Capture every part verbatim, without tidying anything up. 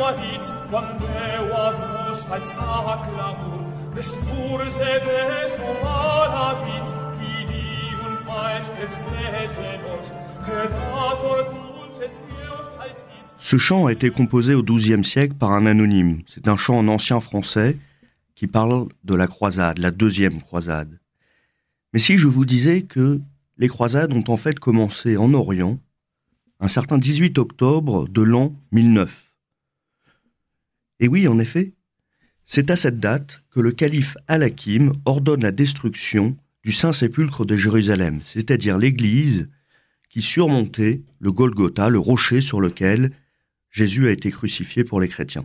maritz, quan Deu avus alza clamor, vesturse des malavits, qui diun faestet pesenos, creator dulce et Deus alcit. Ce chant a été composé au douzième siècle par un anonyme. C'est un chant en ancien français qui parle de la croisade, la deuxième croisade. Mais si je vous disais que les croisades ont en fait commencé en Orient un certain dix-huit octobre de l'an mille neuf. Et oui, en effet, c'est à cette date que le calife Al-Hakim ordonne la destruction du Saint-Sépulcre de Jérusalem, c'est-à-dire l'église qui surmontait le Golgotha, le rocher sur lequel Jésus a été crucifié pour les chrétiens.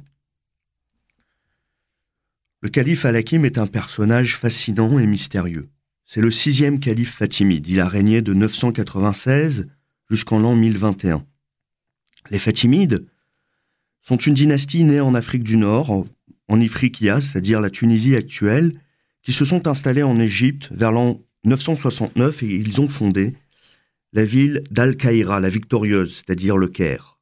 Le calife Al-Hakim est un personnage fascinant et mystérieux. C'est le sixième calife fatimide. Il a régné de neuf cent quatre-vingt-seize jusqu'en l'an mille vingt et un. Les Fatimides sont une dynastie née en Afrique du Nord, en, en Ifriqiya, c'est-à-dire la Tunisie actuelle, qui se sont installés en Égypte vers l'an neuf cent soixante-neuf et ils ont fondé la ville d'Al-Qaïra, la victorieuse, c'est-à-dire le Caire.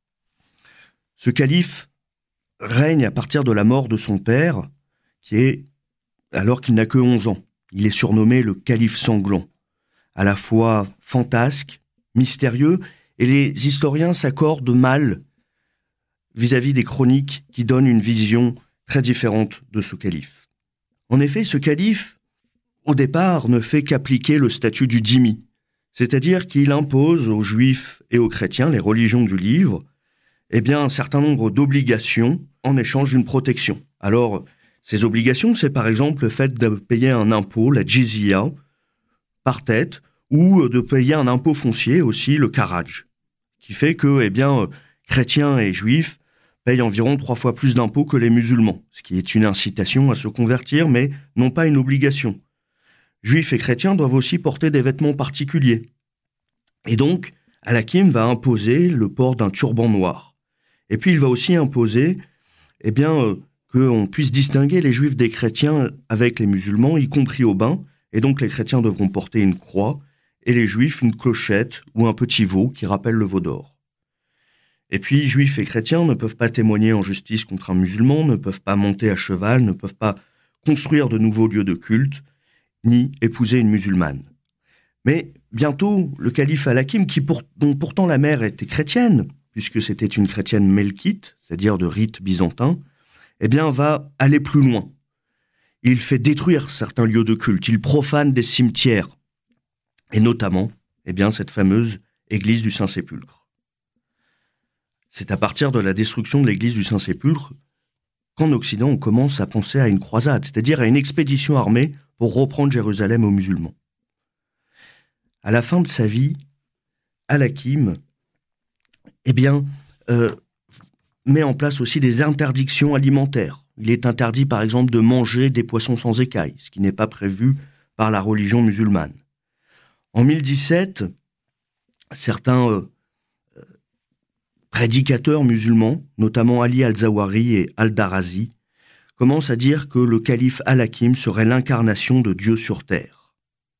Ce calife règne à partir de la mort de son père, qui est alors qu'il n'a que onze ans. Il est surnommé le calife sanglant, à la fois fantasque, mystérieux, et les historiens s'accordent mal vis-à-vis des chroniques qui donnent une vision très différente de ce calife. En effet, ce calife, au départ, ne fait qu'appliquer le statut du dhimmi, c'est-à-dire qu'il impose aux juifs et aux chrétiens, les religions du livre, eh bien, un certain nombre d'obligations en échange d'une protection. Alors, ces obligations, c'est par exemple le fait de payer un impôt, la jizya, par tête, ou de payer un impôt foncier aussi, le kharaj, qui fait que, eh bien, chrétiens et juifs payent environ trois fois plus d'impôts que les musulmans, ce qui est une incitation à se convertir, mais non pas une obligation. Juifs et chrétiens doivent aussi porter des vêtements particuliers. Et donc, Al-Hakim va imposer le port d'un turban noir. Et puis, il va aussi imposer, eh bien, euh, qu'on puisse distinguer les juifs des chrétiens avec les musulmans, y compris au bain, et donc les chrétiens devront porter une croix, et les juifs une clochette ou un petit veau qui rappelle le veau d'or. Et puis, juifs et chrétiens ne peuvent pas témoigner en justice contre un musulman, ne peuvent pas monter à cheval, ne peuvent pas construire de nouveaux lieux de culte, ni épouser une musulmane. Mais bientôt, le calife Al-Hakim, qui pour, dont pourtant la mère était chrétienne, puisque c'était une chrétienne melkite, c'est-à-dire de rite byzantin, eh bien, va aller plus loin. Il fait détruire certains lieux de culte, il profane des cimetières, et notamment, eh bien, cette fameuse église du Saint-Sépulcre. C'est à partir de la destruction de l'église du Saint-Sépulcre qu'en Occident, on commence à penser à une croisade, c'est-à-dire à une expédition armée pour reprendre Jérusalem aux musulmans. À la fin de sa vie, Al-Hakim, eh bien, euh, met en place aussi des interdictions alimentaires. Il est interdit, par exemple, de manger des poissons sans écailles, ce qui n'est pas prévu par la religion musulmane. En mille dix-sept, certains euh, prédicateurs musulmans, notamment Ali al-Zawahiri et al-Darazi, commencent à dire que le calife Al-Hakim serait l'incarnation de Dieu sur terre.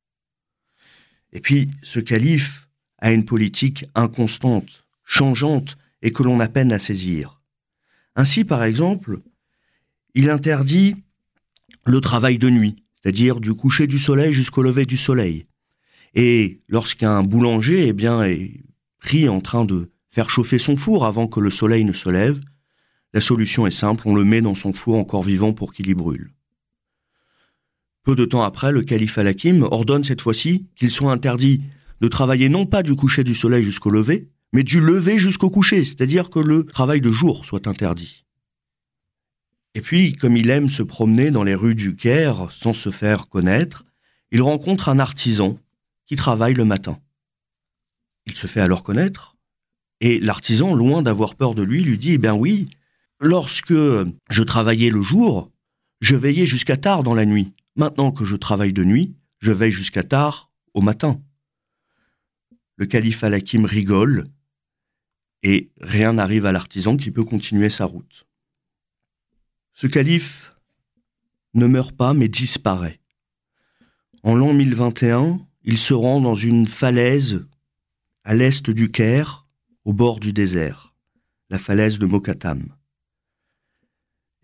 Et puis, ce calife a une politique inconstante, changeante, et que l'on a peine à saisir. Ainsi, par exemple, il interdit le travail de nuit, c'est-à-dire du coucher du soleil jusqu'au lever du soleil. Et lorsqu'un boulanger eh bien, est pris en train de faire chauffer son four avant que le soleil ne se lève, la solution est simple, on le met dans son four encore vivant pour qu'il y brûle. Peu de temps après, le calife Al-Hakim ordonne cette fois-ci qu'il soit interdit de travailler non pas du coucher du soleil jusqu'au lever, mais du lever jusqu'au coucher, c'est-à-dire que le travail de jour soit interdit. Et puis, comme il aime se promener dans les rues du Caire sans se faire connaître, il rencontre un artisan qui travaille le matin. Il se fait alors connaître, et l'artisan, loin d'avoir peur de lui, lui dit « Eh bien oui, lorsque je travaillais le jour, je veillais jusqu'à tard dans la nuit. Maintenant que je travaille de nuit, je veille jusqu'à tard au matin. » Le calife Al-Hakim rigole, et rien n'arrive à l'artisan qui peut continuer sa route. Ce calife ne meurt pas, mais disparaît. En l'an mille vingt et un, il se rend dans une falaise à l'est du Caire, au bord du désert, la falaise de Mokattam.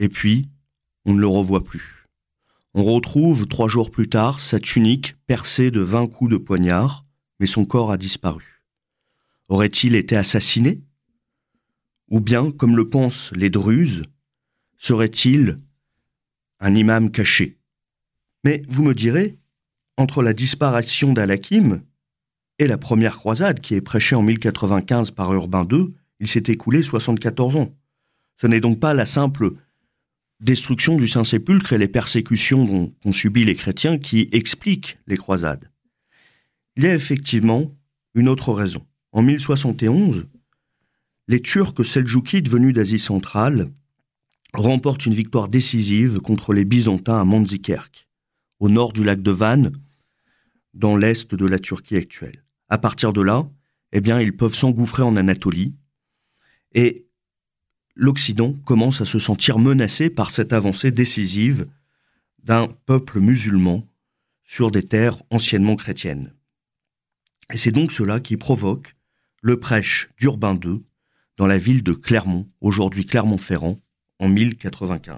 et puis on ne le revoit plus. On retrouve trois jours plus tard sa tunique percée de vingt coups de poignard, mais son corps a disparu. Aurait-il été assassiné ? Ou bien, comme le pensent les Druzes, serait-il un imam caché ? Mais vous me direz, entre la disparition d'Al-Hakim et la première croisade qui est prêchée en mille quatre-vingt-quinze par Urbain deux, il s'est écoulé soixante-quatorze ans. Ce n'est donc pas la simple destruction du Saint-Sépulcre et les persécutions dont ont subi les chrétiens qui expliquent les croisades. Il y a effectivement une autre raison. En mille soixante et onze, les Turcs seldjoukides venus d'Asie centrale remportent une victoire décisive contre les Byzantins à Manzikert, au nord du lac de Van, dans l'est de la Turquie actuelle. À partir de là, eh bien, ils peuvent s'engouffrer en Anatolie et l'Occident commence à se sentir menacé par cette avancée décisive d'un peuple musulman sur des terres anciennement chrétiennes. Et c'est donc cela qui provoque le prêche d'Urbain deux dans la ville de Clermont, aujourd'hui Clermont-Ferrand, en mille quatre-vingt-quinze.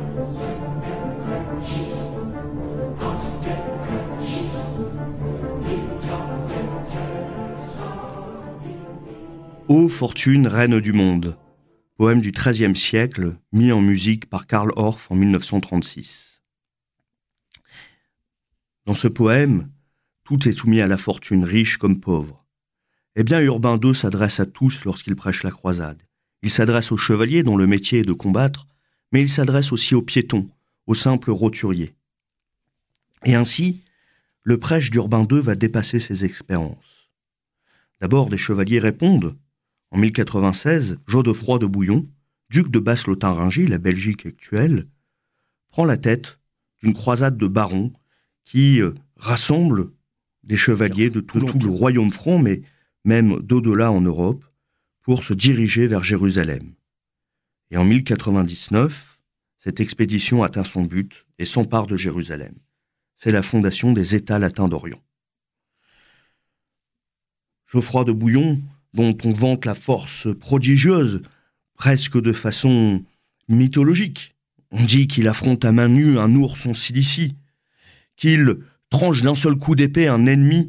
Ô fortune, reine du monde, poème du treizième siècle, mis en musique par Karl Orff en mille neuf cent trente-six. Dans ce poème, tout est soumis à la fortune, riche comme pauvre. Eh bien, Urbain deux s'adresse à tous lorsqu'il prêche la croisade. Il s'adresse aux chevaliers dont le métier est de combattre, mais il s'adresse aussi aux piétons, aux simples roturiers. Et ainsi, le prêche d'Urbain deux va dépasser ses expériences. D'abord, des chevaliers répondent. En mille quatre-vingt-seize, Godefroy de Bouillon, duc de Basse-Lotharingie, la Belgique actuelle, prend la tête d'une croisade de barons qui euh, rassemble des chevaliers de tout, tout le royaume franc, mais même d'au-delà en Europe, pour se diriger vers Jérusalem. Et en mille quatre-vingt-dix-neuf, cette expédition atteint son but et s'empare de Jérusalem. C'est la fondation des États latins d'Orient. Geoffroy de Bouillon, dont on vante la force prodigieuse, presque de façon mythologique. On dit qu'il affronte à main nue un ours en Cilicie, qu'il tranche d'un seul coup d'épée un ennemi.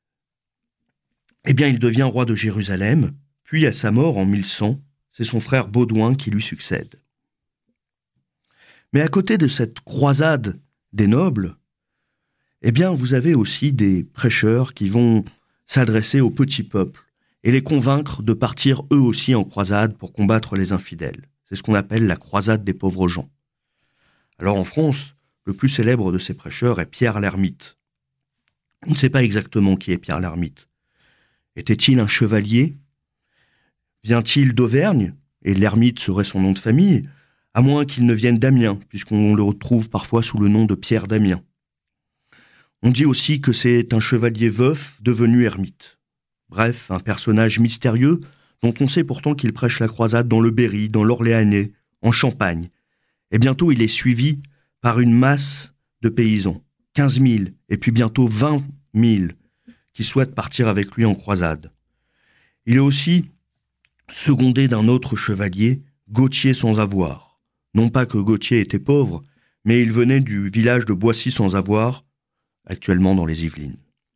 Eh bien, il devient roi de Jérusalem, puis à sa mort en mille cent, c'est son frère Baudouin qui lui succède. Mais à côté de cette croisade des nobles, eh bien, vous avez aussi des prêcheurs qui vont s'adresser au petit peuple et les convaincre de partir eux aussi en croisade pour combattre les infidèles. C'est ce qu'on appelle la croisade des pauvres gens. Alors en France, le plus célèbre de ces prêcheurs est Pierre l'Ermite. On ne sait pas exactement qui est Pierre l'Ermite. Était-il un chevalier ? Vient-il d'Auvergne ? Et l'Ermite serait son nom de famille, à moins qu'il ne vienne d'Amiens, puisqu'on le retrouve parfois sous le nom de Pierre d'Amiens. On dit aussi que c'est un chevalier veuf devenu ermite. Bref, un personnage mystérieux dont on sait pourtant qu'il prêche la croisade dans le Berry, dans l'Orléanais, en Champagne. Et bientôt il est suivi par une masse de paysans, quinze mille, et puis bientôt vingt mille, qui souhaitent partir avec lui en croisade. Il est aussi secondé d'un autre chevalier, Gauthier sans avoir. Non pas que Gauthier était pauvre, mais il venait du village de Boissy sans avoir, actuellement dans les Yvelines.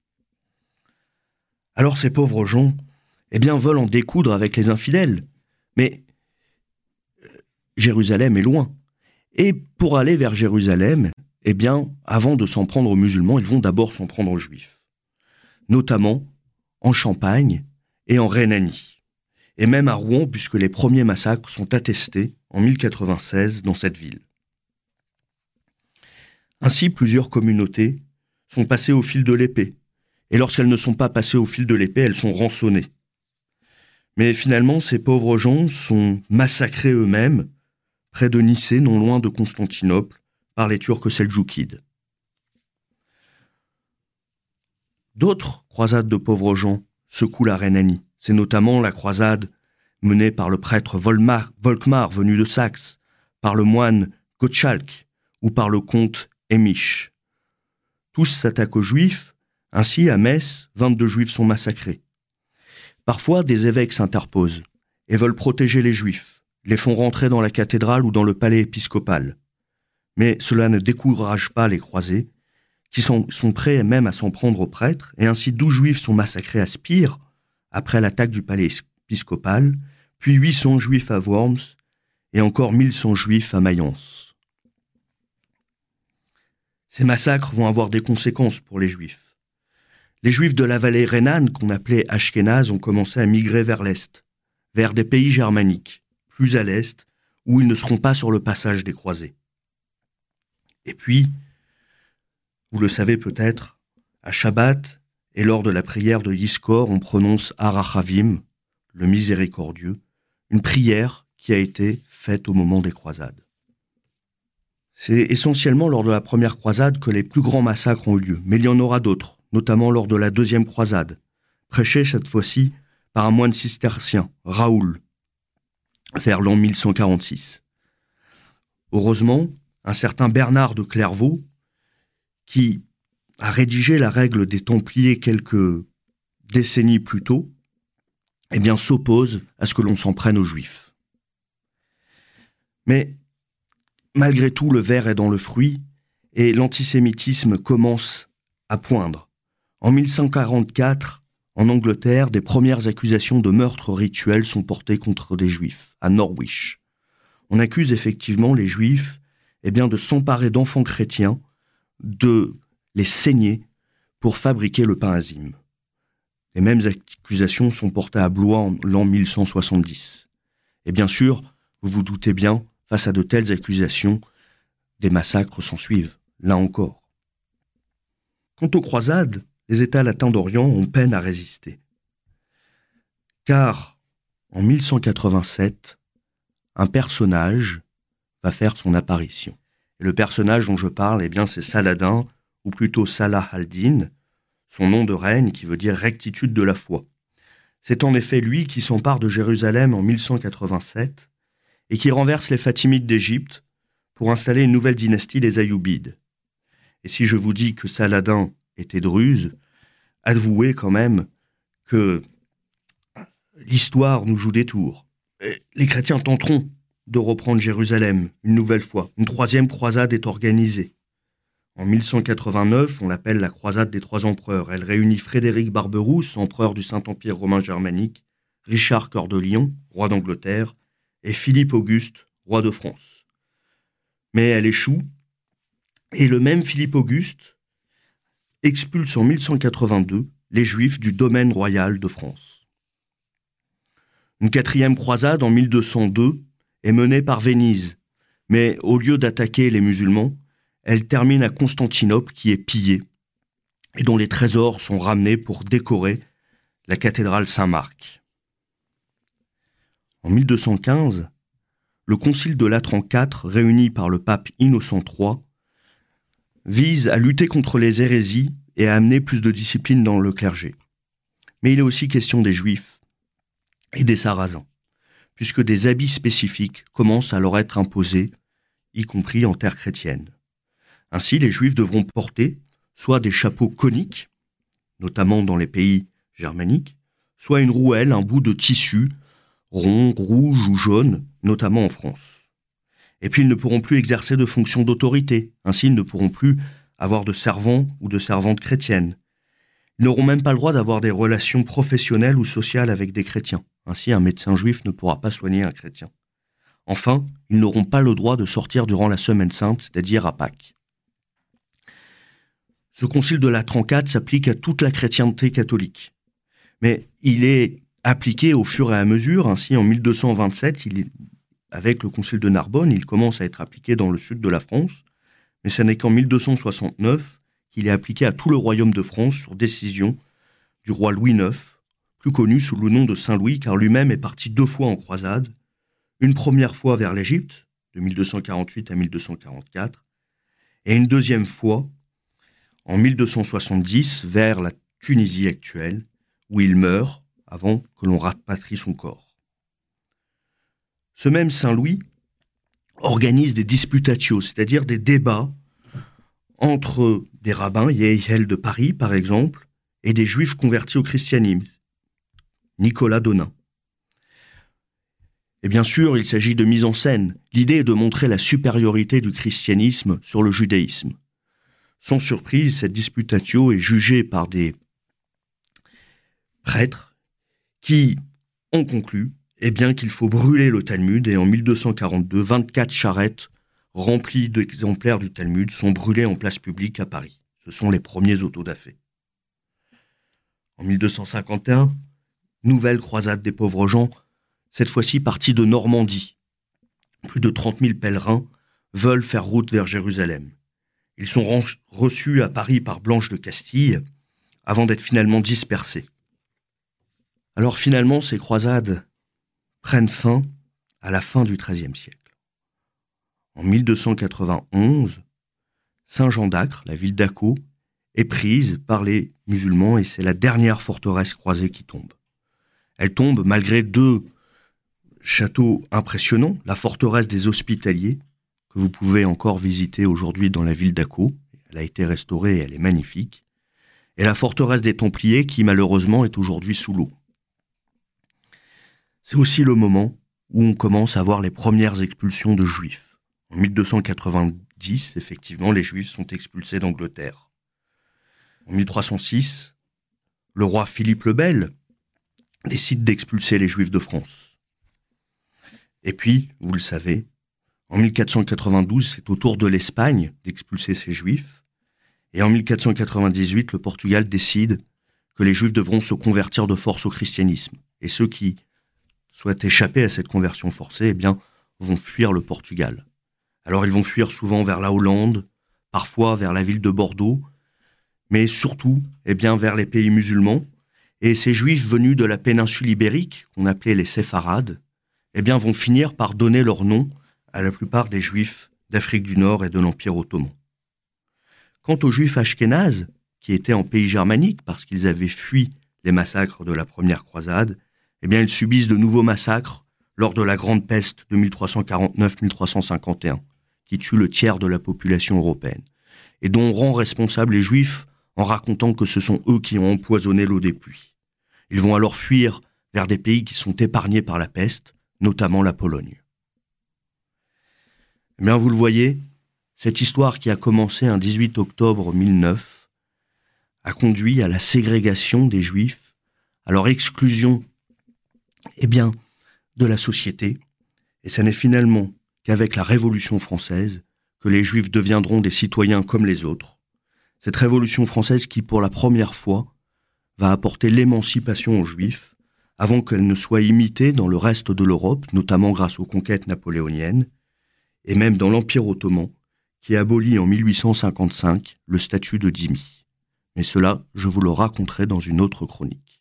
Alors ces pauvres gens, eh bien, veulent en découdre avec les infidèles. Mais euh, Jérusalem est loin. Et pour aller vers Jérusalem, eh bien, avant de s'en prendre aux musulmans, ils vont d'abord s'en prendre aux juifs. Notamment en Champagne et en Rhénanie. Et même à Rouen, puisque les premiers massacres sont attestés en mille quatre-vingt-seize dans cette ville. Ainsi, plusieurs communautés sont passées au fil de l'épée. Et lorsqu'elles ne sont pas passées au fil de l'épée, elles sont rançonnées. Mais finalement, ces pauvres gens sont massacrés eux-mêmes, près de Nicée, non loin de Constantinople, par les Turcs seldjoukides. D'autres croisades de pauvres gens secouent la Rhénanie. C'est notamment la croisade menée par le prêtre Volmar, Volkmar, venu de Saxe, par le moine Gottschalk ou par le comte Émich. Tous s'attaquent aux Juifs. Ainsi, à Metz, vingt-deux Juifs sont massacrés. Parfois, des évêques s'interposent et veulent protéger les Juifs. les font rentrer dans la cathédrale ou dans le palais épiscopal. Mais cela ne décourage pas les croisés, qui sont, sont prêts même à s'en prendre aux prêtres, et ainsi douze juifs sont massacrés à Spire, après l'attaque du palais épiscopal, puis huit cents juifs à Worms, et encore mille cent juifs à Mayence. Ces massacres vont avoir des conséquences pour les juifs. Les juifs de la vallée rhénane, qu'on appelait Ashkénazes, ont commencé à migrer vers l'est, vers des pays germaniques, plus à l'est, où ils ne seront pas sur le passage des croisés. Et puis, vous le savez peut-être, à Shabbat et lors de la prière de Yizkor, on prononce Arachavim, le miséricordieux, une prière qui a été faite au moment des croisades. C'est essentiellement lors de la première croisade que les plus grands massacres ont eu lieu, mais il y en aura d'autres, notamment lors de la deuxième croisade, prêchée cette fois-ci par un moine cistercien, Raoul, vers l'an mille cent quarante-six. Heureusement, un certain Bernard de Clairvaux, qui a rédigé la règle des Templiers quelques décennies plus tôt, eh bien, s'oppose à ce que l'on s'en prenne aux Juifs. Mais, malgré tout, le ver est dans le fruit, et l'antisémitisme commence à poindre. En mille cent quarante-quatre, en Angleterre, des premières accusations de meurtre rituel sont portées contre des Juifs, à Norwich. On accuse effectivement les Juifs eh bien, de s'emparer d'enfants chrétiens, de les saigner pour fabriquer le pain azime. Les mêmes accusations sont portées à Blois en l'an mille cent soixante-dix. Et bien sûr, vous vous doutez bien, face à de telles accusations, des massacres s'ensuivent, là encore. Quant aux croisades, les États latins d'Orient ont peine à résister. Car, en mille cent quatre-vingt-sept, un personnage va faire son apparition. Et le personnage dont je parle, eh bien, c'est Saladin, ou plutôt Salah al-Din, son nom de règne qui veut dire rectitude de la foi. C'est en effet lui qui s'empare de Jérusalem en mille cent quatre-vingt-sept et qui renverse les Fatimides d'Égypte pour installer une nouvelle dynastie, les Ayyoubides. Et si je vous dis que Saladin était druze, avouez quand même que l'histoire nous joue des tours. Les chrétiens tenteront de reprendre Jérusalem une nouvelle fois. Une troisième croisade est organisée. En mille cent quatre-vingt-neuf, on l'appelle la croisade des trois empereurs. Elle réunit Frédéric Barberousse, empereur du Saint-Empire romain germanique, Richard Cœur de Lion, roi d'Angleterre, et Philippe Auguste, roi de France. Mais elle échoue, et le même Philippe Auguste expulse en mille cent quatre-vingt-deux les Juifs du domaine royal de France. Une quatrième croisade en mille deux cent deux est menée par Venise, mais au lieu d'attaquer les musulmans, elle termine à Constantinople qui est pillée et dont les trésors sont ramenés pour décorer la cathédrale Saint-Marc. En mille deux cent quinze, le concile de Latran quatre, réuni par le pape Innocent trois, vise à lutter contre les hérésies et à amener plus de discipline dans le clergé. Mais il est aussi question des Juifs et des Sarrasins, puisque des habits spécifiques commencent à leur être imposés, y compris en terre chrétienne. Ainsi, les Juifs devront porter soit des chapeaux coniques, notamment dans les pays germaniques, soit une rouelle, un bout de tissu, rond, rouge ou jaune, notamment en France. Et puis, ils ne pourront plus exercer de fonctions d'autorité. Ainsi, ils ne pourront plus avoir de servants ou de servantes chrétiennes. Ils n'auront même pas le droit d'avoir des relations professionnelles ou sociales avec des chrétiens. Ainsi, un médecin juif ne pourra pas soigner un chrétien. Enfin, ils n'auront pas le droit de sortir durant la Semaine Sainte, c'est-à-dire à Pâques. Ce concile de Latran quatre s'applique à toute la chrétienté catholique. Mais il est appliqué au fur et à mesure. Ainsi, en mille deux cent vingt-sept, il est, avec le concile de Narbonne, il commence à être appliqué dans le sud de la France. Mais ce n'est qu'en mille deux cent soixante-neuf qu'il est appliqué à tout le royaume de France sur décision du roi Louis neuf, plus connu sous le nom de Saint-Louis, car lui-même est parti deux fois en croisade, une première fois vers l'Égypte, de mille deux cent quarante-huit à mille deux cent quarante-quatre, et une deuxième fois, en mille deux cent soixante-dix, vers la Tunisie actuelle, où il meurt avant que l'on rapatrie son corps. Ce même Saint-Louis organise des disputatio, c'est-à-dire des débats entre des rabbins, Yehiel de Paris par exemple, et des juifs convertis au christianisme, Nicolas Donin. Et bien sûr, il s'agit de mise en scène. L'idée est de montrer la supériorité du christianisme sur le judaïsme. Sans surprise, cette disputatio est jugée par des prêtres qui ont conclu eh bien, qu'il faut brûler le Talmud, et en mille deux cent quarante-deux, vingt-quatre charrettes remplies d'exemplaires du Talmud sont brûlées en place publique à Paris. Ce sont les premiers autodafés. En mille deux cent cinquante et un, nouvelle croisade des pauvres gens, cette fois-ci partie de Normandie. Plus de trente mille pèlerins veulent faire route vers Jérusalem. Ils sont reçus à Paris par Blanche de Castille, avant d'être finalement dispersés. Alors finalement, ces croisades prennent fin à la fin du treizième siècle. En mille deux cent quatre-vingt-onze, Saint-Jean d'Acre, la ville d'Acco, est prise par les musulmans et c'est la dernière forteresse croisée qui tombe. Elle tombe malgré deux châteaux impressionnants, la forteresse des Hospitaliers, que vous pouvez encore visiter aujourd'hui dans la ville d'Acco. Elle a été restaurée et elle est magnifique. Et la forteresse des Templiers qui malheureusement est aujourd'hui sous l'eau. C'est aussi le moment où on commence à voir les premières expulsions de Juifs. En mille deux cent quatre-vingt-dix, effectivement, les Juifs sont expulsés d'Angleterre. En mille trois cent six, le roi Philippe le Bel décide d'expulser les Juifs de France. Et puis, vous le savez, en mille quatre cent quatre-vingt-douze, c'est au tour de l'Espagne d'expulser ces Juifs. Et en mille quatre cent quatre-vingt-dix-huit, le Portugal décide que les Juifs devront se convertir de force au christianisme. Et ceux qui souhaitent échapper à cette conversion forcée, eh bien, vont fuir le Portugal. Alors ils vont fuir souvent vers la Hollande, parfois vers la ville de Bordeaux, mais surtout, eh bien, vers les pays musulmans. Et ces Juifs venus de la péninsule ibérique, qu'on appelait les séfarades, eh bien, vont finir par donner leur nom à la plupart des Juifs d'Afrique du Nord et de l'Empire ottoman. Quant aux Juifs ashkénazes, qui étaient en pays germanique parce qu'ils avaient fui les massacres de la première croisade, eh bien, ils subissent de nouveaux massacres lors de la Grande Peste de mille trois cent quarante-neuf à mille trois cent cinquante et un, qui tue le tiers de la population européenne, et dont on rend responsables les Juifs en racontant que ce sont eux qui ont empoisonné l'eau des puits. Ils vont alors fuir vers des pays qui sont épargnés par la peste, notamment la Pologne. Eh bien, vous le voyez, cette histoire qui a commencé un dix-huit octobre mille neuf a conduit à la ségrégation des Juifs, à leur exclusion eh bien, de la société, et ce n'est finalement qu'avec la Révolution française que les Juifs deviendront des citoyens comme les autres. Cette Révolution française qui, pour la première fois, va apporter l'émancipation aux Juifs, avant qu'elle ne soit imitée dans le reste de l'Europe, notamment grâce aux conquêtes napoléoniennes, et même dans l'Empire ottoman, qui abolit en mille huit cent cinquante-cinq le statut de dhimmi. Mais cela, je vous le raconterai dans une autre chronique.